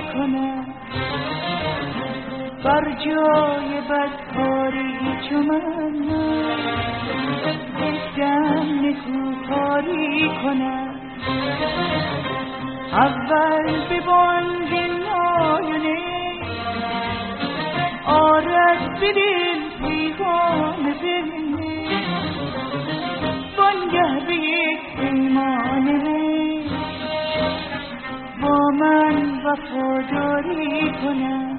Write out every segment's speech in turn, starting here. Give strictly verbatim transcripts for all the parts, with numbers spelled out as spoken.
کنم بر جای بدکاری چو من گفتم نکوکاری کنم اول به بانگ نایونه آرد به دل پیغام بینه بانگه به یک پیمانه با من وفاداری کنم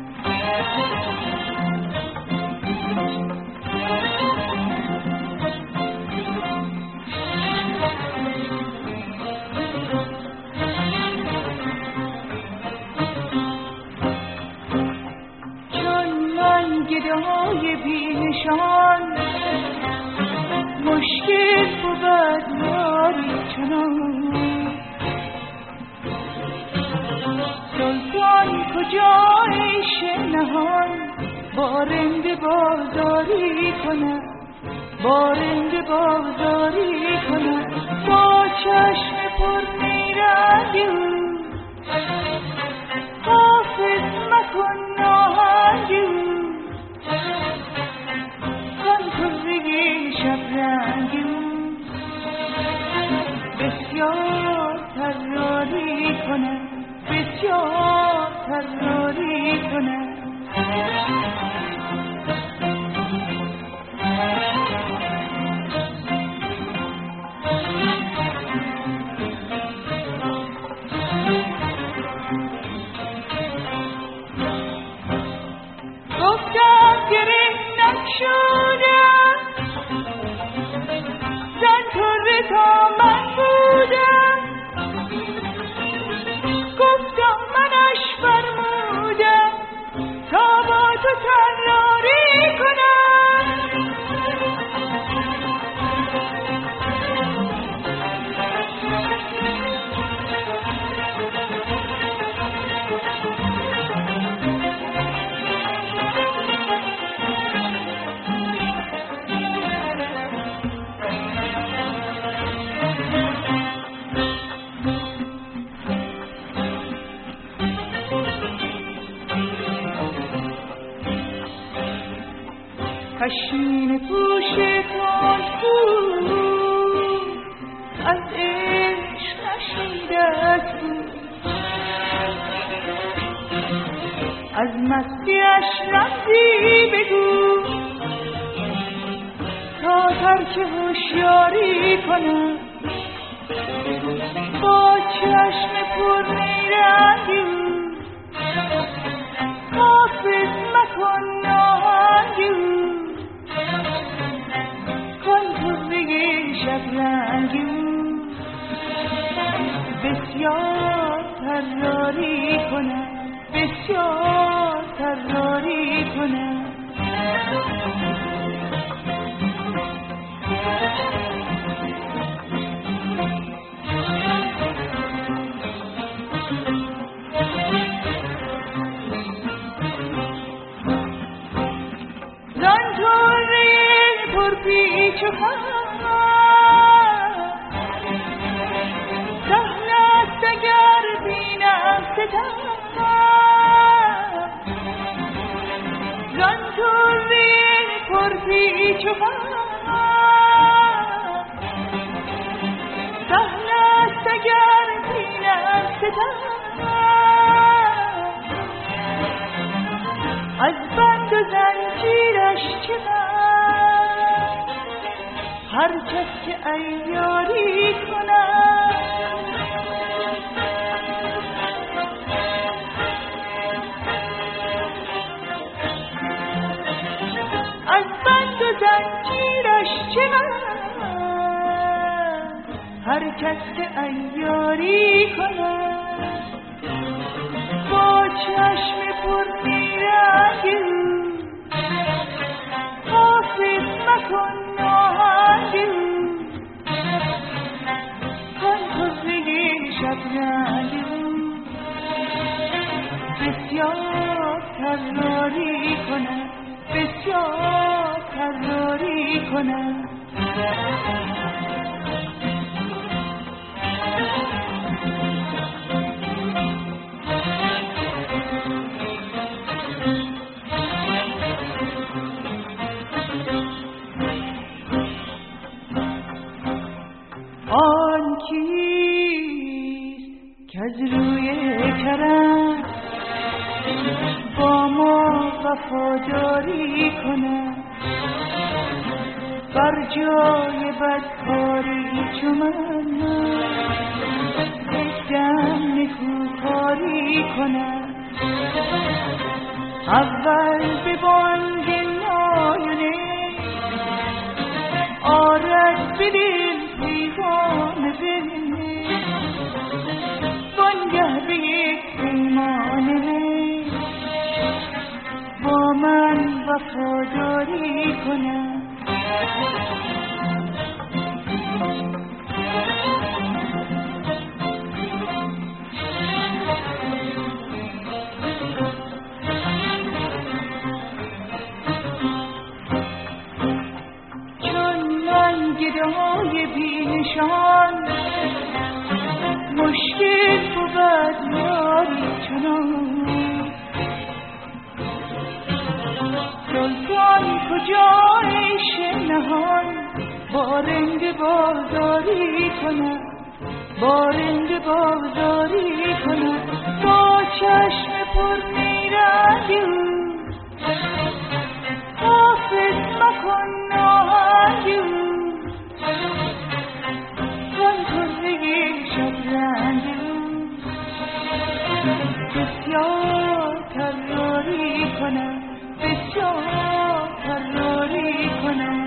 گدای بینشان مشکل بود یاری چنان سلطان کجای نهان بارنده بازاری کنم بارنده بازاری کنم با چشم پر میرنگ حافظ مکن ناهنگ بسیار تراری کنم بسیار تراری کنم گفتم گره نشدم زن طره تا من بودم گفتم منش فرمودم تا با تو تراری کنم پشمین پوش تند بود از عشق نشیدت بود از مستیش رمزی بگو تا ترک هوشیاری کنم با چشم پر میرنگی حافظ مکن ناهنگی بسیار تراری کنم بسیار تراری کنم زن طره پر پیچ و خم زن طره پر پیچ و خم سهل است اگر بینم ستم از بند و زنجیرش چه غم هر کس که عیاری کنم از بند و زنجیرش چه غم هر کس که عیاری کنم با چشم پر میرنگ حافظ مکن ناهنگ کن تفره شبرنگ بسیار تراری کنم بسیار تراری کنم ما وفاداری کنم، بر جای بدکاری چو من دم نکوکاری کنم. اول به بانگ نایونه آرد به دل پیغام بینه، وانگه به یک پیمانه با من وفاداری کنم. گدای بینشان مشکل بود یاری چنان، سلطان کجا عیش نهان با رند بازاری کنم، با رند بازاری کنم. با چشم پر میرنگ حافظ مکن ناهنگ، بسیار تراری کنم، بسیار تراری کنم.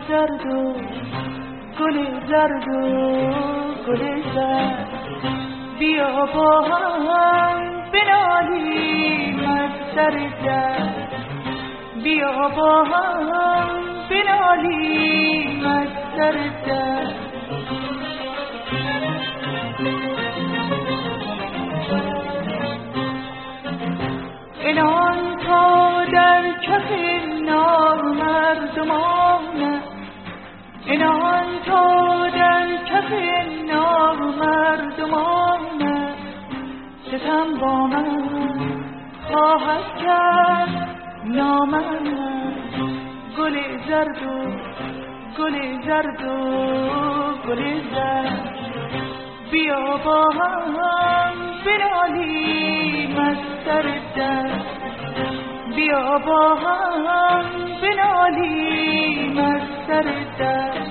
زرد و گل زرد و گل زرد بیا با هم بنالیم از سر درد بیا با هم بنالیم از سر درد انان تا در کف نامردمان انان تا در کف نامردمان ستم با من خواهد کرد نامم گل زرد و گل زرد و گل زرد بیا با هم بنالیم از سر درد بیا با هم بنالیم از سر درد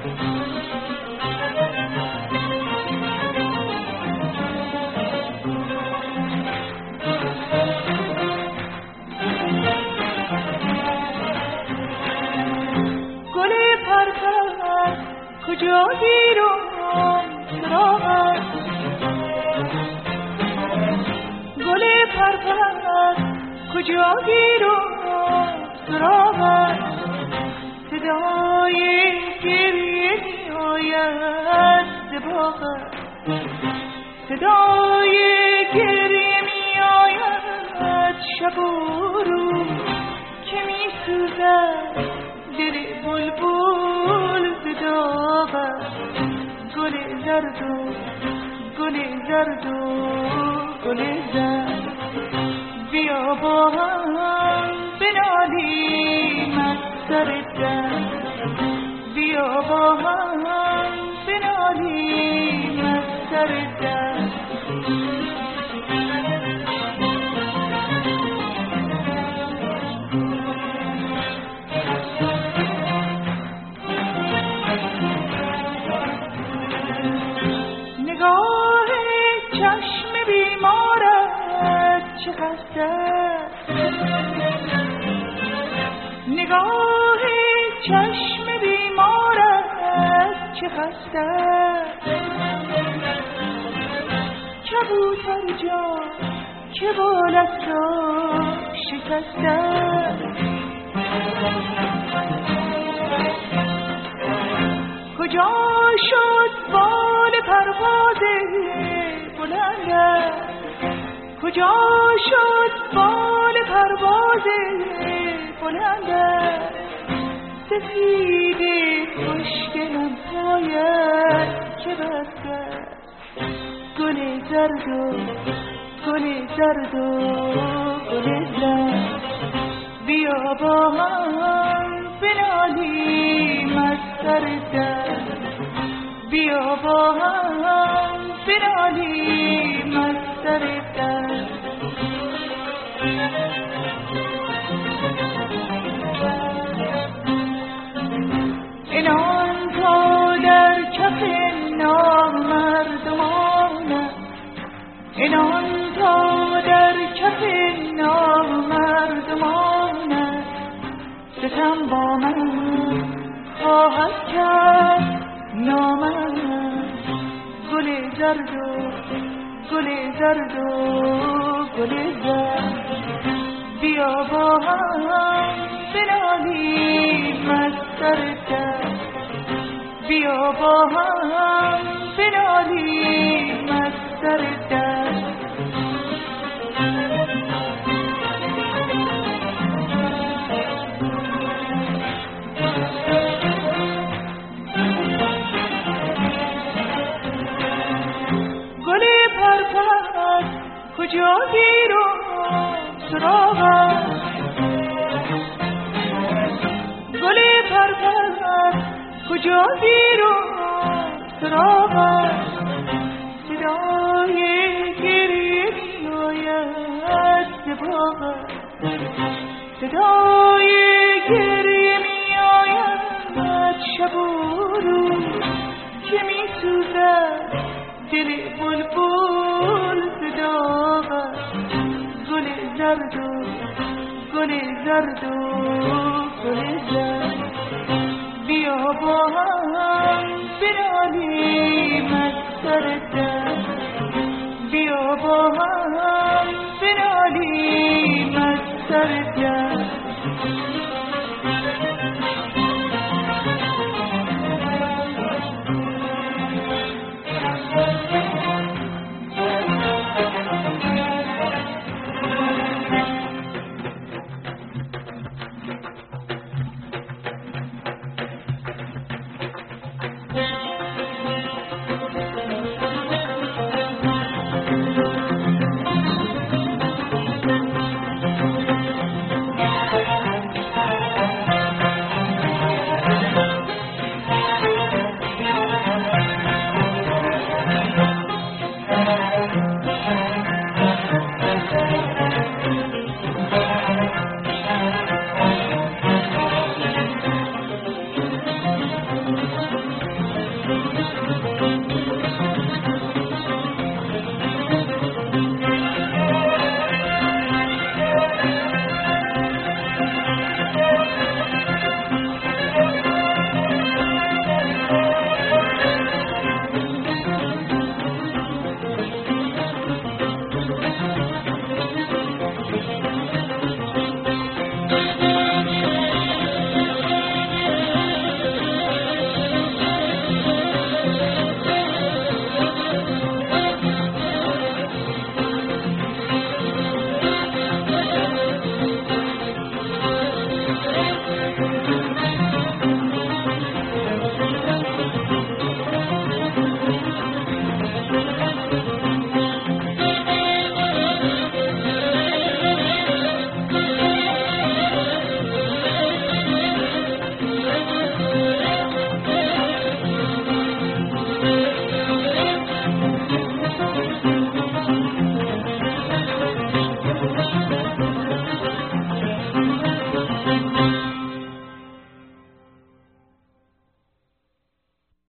گل پرپر کجا گیرم سراغت گل پرپر کجا گیرم سراغت صدای گریه می آید ز باغت صدای گریه می آید شب و روز که می سوزد دل بلبل ز داغت گل زرد و گل زرد و گل زرد بیا با هم بنالیم از سر درد بیا با هم بنالیم از سر درد نگاه چشم بیمارت چه خسته نگاه چشم بیمارت چه خسته کبوتر جا که بالت را شکسته کجا شد بال پرواز بلندت کجا شد بال پرواز بلندت سفید خوشگلم پایت که بسته گل زرد و گل زرد و گل زرد بیا با هم بنالیم از سر درد بیا با هم بنالیم از سر درد انان تا در کف نامردمان انان تا در کف نامردمان ستم با من خواهد کرد نامم گل زرد و گل زرد و گل زرد بیا با هم بنالیم از سر درد بیا با هم بنالیم از سر درد کجا گیرم سراغت گل پرپر کجا گیرم سراغت صدای گریه می آید ز باغت صدای گریه می آید شب و روز که می سوزد دل بلبل ز داغت گل زرد و گل زرد و گل زرد بیا با هم بنالیم از سر دست، بیا با هم بنالیم از سر دست.